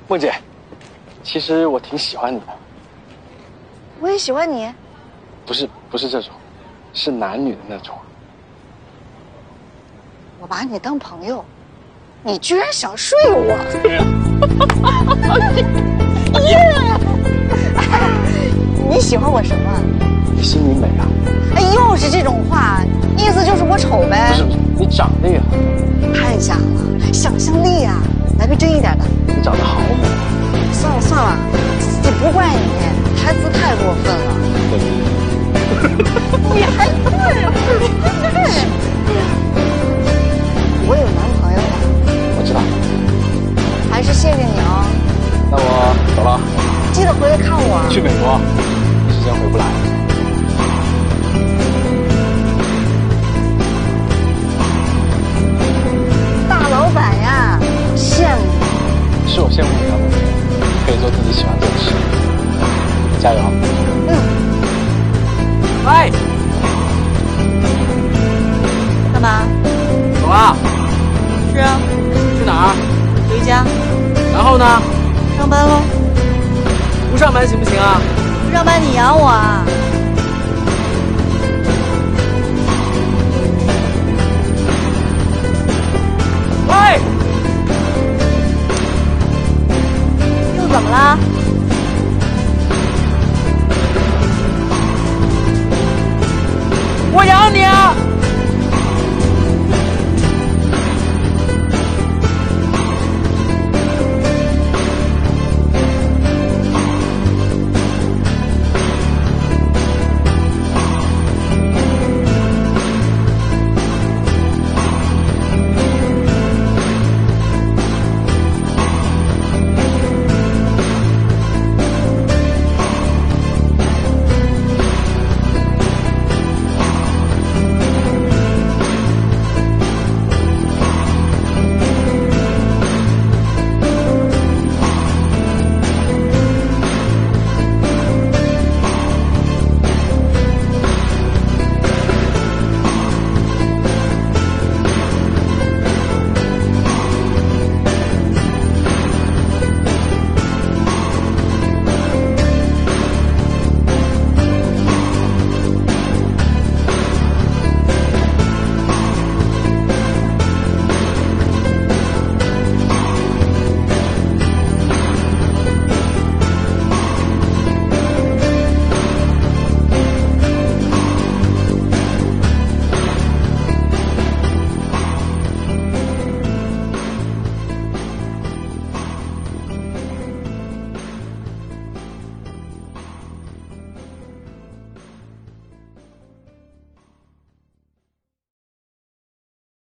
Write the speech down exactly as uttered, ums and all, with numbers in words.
梦姐，其实我挺喜欢你的。 我也喜欢你。 不是，不是这种，是男女的那种。 我把你当朋友，你居然想睡我？ 对呀。 你喜欢我什么？ 你心里美啊。 哎，又是这种话，意思就是我丑呗？ 不是不是，你长得也很美。 太假了，想象力呀、啊！来个真一点的。 你长得好美。 算了算了，也不怪你，台词太过分了。 对。 你还对？我有男朋友了。 我知道。 还是谢谢你哦。 那我走了。 记得回来看我。 去美国，时间回不来。 大老板呀，羡慕。 是我羡慕你啊，梦姐，可以做自己喜欢做的事。加油。 嗯。 喂。 干嘛？ 走啊。 是啊。 去哪儿？ 回家。 然后呢？ 上班喽。 不上班行不行啊？ 不上班你养我啊？